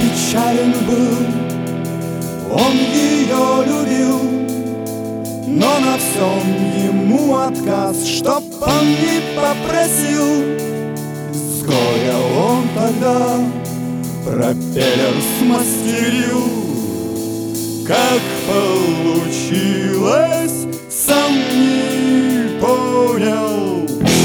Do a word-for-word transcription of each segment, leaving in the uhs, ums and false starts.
печален был, он ее любил, но на всем ему отказ, чтоб он не попросил. С горя он тогда пропеллер смастерил. Как получилось, сам не понял.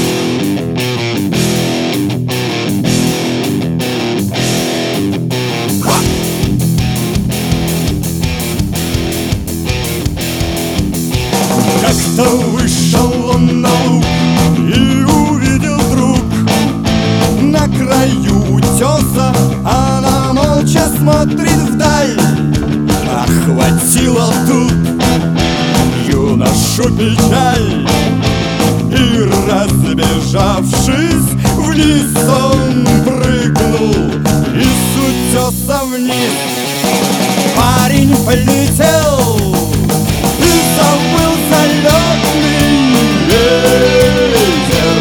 Как-то вышел он на луг и увидел вдруг на краю утеса она молча смотрит вдаль. Охватила тут юношу печаль, и, разбежавшись вниз, он прыгнул и с утеса вниз. Парень полетел и забыл залетный ветер,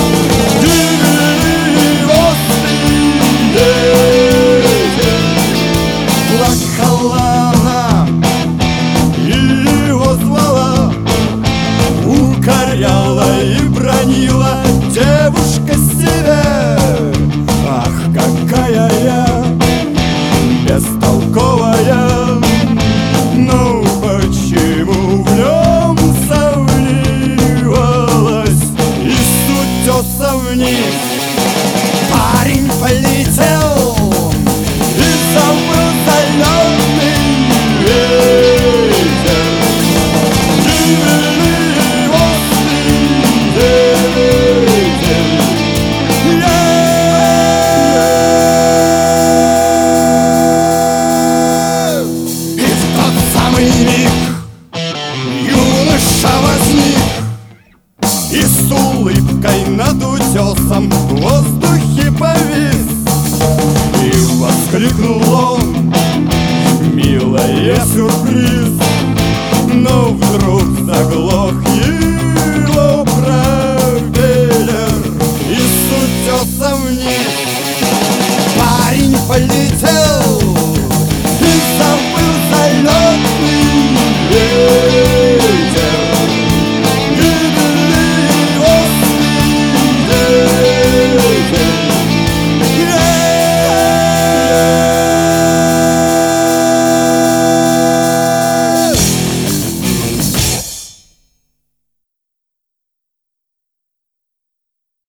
и острый ветер. Плакала она и его звала, укоряла и бранила девушка себя. Ах, какая я бестолковая, ну почему в нем сомневалась и с утеса вниз. Парень полетел и забыл залетный ветер, и острый ветер. И в тот самый миг юноша возник и с улыбкой над утесом в воздухе повис. И воскликнул он: милая, сюрприз! Но вдруг заглох его пропеллер и с утеса вниз. Парень полетел